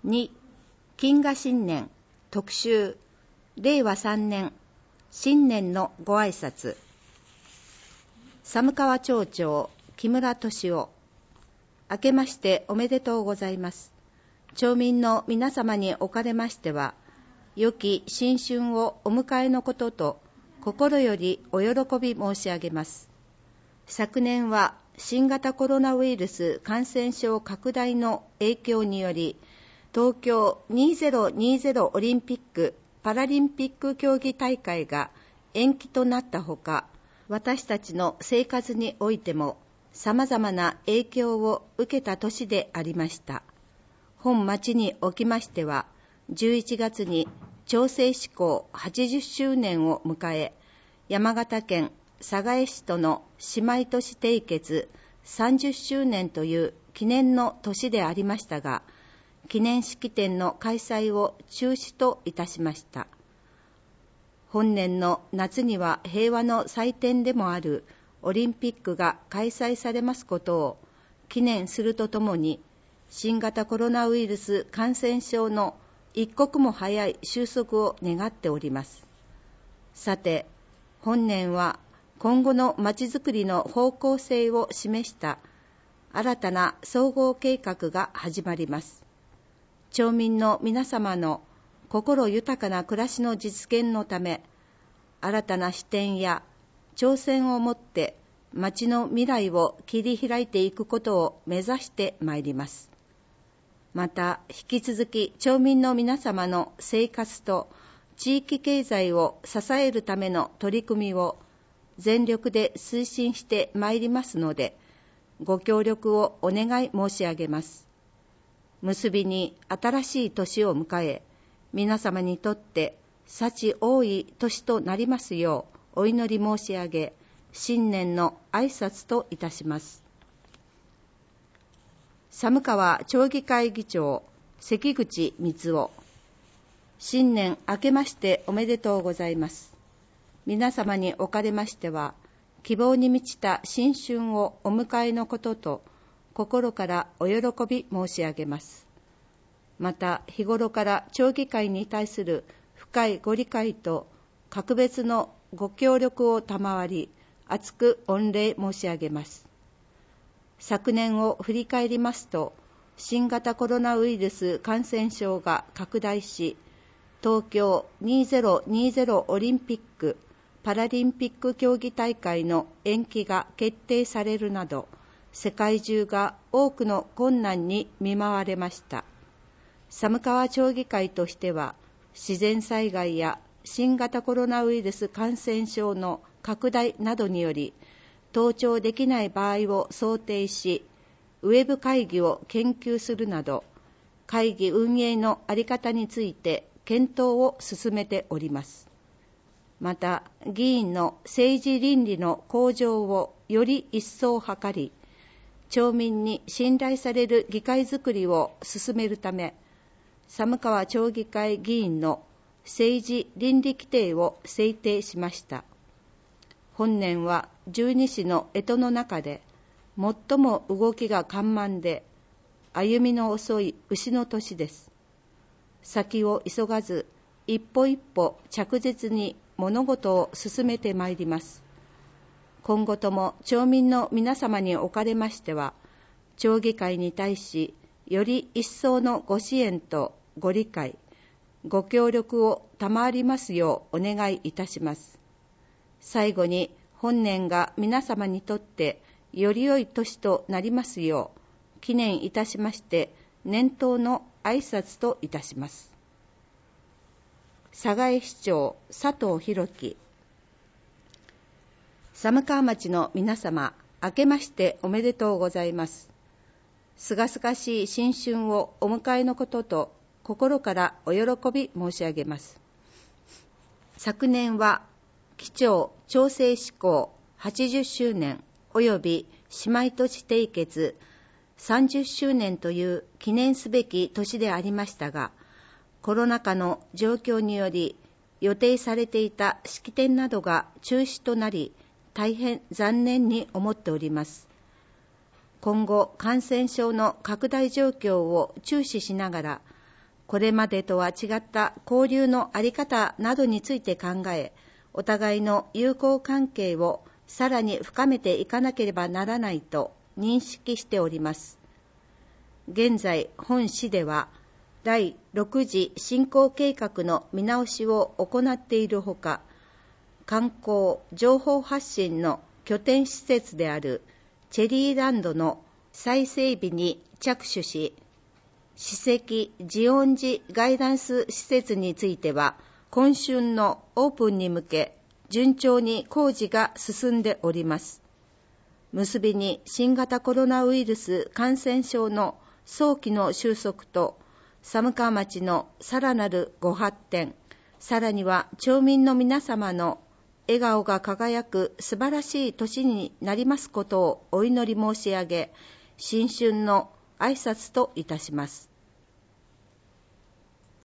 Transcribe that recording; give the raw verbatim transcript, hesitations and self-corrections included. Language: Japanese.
に、金河新年特集れいわさんねん新年のご挨拶。寒川町長木村敏夫。明けましておめでとうございます。町民の皆様におかれましては、良き新春をお迎えのことと心よりお喜び申し上げます。昨年は新型コロナウイルス感染症拡大の影響により、東京にせんにじゅうオリンピック・パラリンピック競技大会が延期となったほか、私たちの生活においても様々な影響を受けた年でありました。本町におきましては、じゅういちがつに町制施行はちじゅっしゅうねんを迎え、山形県寒河江市との姉妹都市締結さんじゅっしゅうねんという記念の年でありましたが、記念式典の開催を中止といたしました。本年の夏には平和の祭典でもあるオリンピックが開催されますことを記念するとともに、新型コロナウイルス感染症の一刻も早い収束を願っております。さて、本年は今後のまちづくりの方向性を示した新たな総合計画が始まります。町民の皆様の心豊かな暮らしの実現のため、新たな視点や挑戦をもって町の未来を切り開いていくことを目指してまいります。また、引き続き町民の皆様の生活と地域経済を支えるための取り組みを全力で推進してまいりますので、ご協力をお願い申し上げます。結びに新しい年を迎え、皆様にとって幸多い年となりますようお祈り申し上げ、新年の挨拶といたします。寒川町議会議長関口光夫。新年明けましておめでとうございます。皆様におかれましては、希望に満ちた新春をお迎えのことと心からお喜び申し上げます。また、日頃から町議会に対する深いご理解と格別のご協力を賜り、厚く御礼申し上げます。昨年を振り返りますと、新型コロナウイルス感染症が拡大し、東京にせんにじゅうオリンピック・パラリンピック競技大会の延期が決定されるなど、世界中が多くの困難に見舞われました。寒川町議会としては、自然災害や新型コロナウイルス感染症の拡大などにより、登庁できない場合を想定し、ウェブ会議を研究するなど、会議運営の在り方について検討を進めております。また、議員の政治倫理の向上をより一層図り、町民に信頼される議会づくりを進めるため、寒川町議会議員の政治倫理規定を制定しました。本年は十二支の干支の中で最も動きが緩慢で歩みの遅い牛の年です。先を急がず一歩一歩着実に物事を進めてまいります。今後とも町民の皆様におかれましては、町議会に対しより一層のご支援とご理解、ご協力を賜りますようお願いいたします。最後に本年が皆様にとってより良い年となりますよう記念いたしまして年頭の挨拶といたします。寒河江市長佐藤弘樹。寒川町の皆様、明けましておめでとうございます。すがすがしい新春をお迎えのことと心からお喜び申し上げます。昨年は期町町制施行はちじゅっしゅうねん及び姉妹都市締結さんじゅっしゅうねんという記念すべき年でありましたが、コロナ禍の状況により予定されていた式典などが中止となり、大変残念に思っております。今後感染症の拡大状況を注視しながら、 これまでとは違った交流のあり方などについて考え、お互いの友好関係をさらに深めていかなければならないと認識しております。現在、本市ではだいろく次振興計画の見直しを行っているほか、観光・情報発信の拠点施設であるチェリーランドの再整備に着手し、史跡慈恩寺ガイダンス施設については、今春のオープンに向け、順調に工事が進んでおります。結びに新型コロナウイルス感染症の早期の収束と、寒川町のさらなるご発展、さらには町民の皆様の笑顔が輝く素晴らしい年になりますことをお祈り申し上げ、新春の挨拶といたします。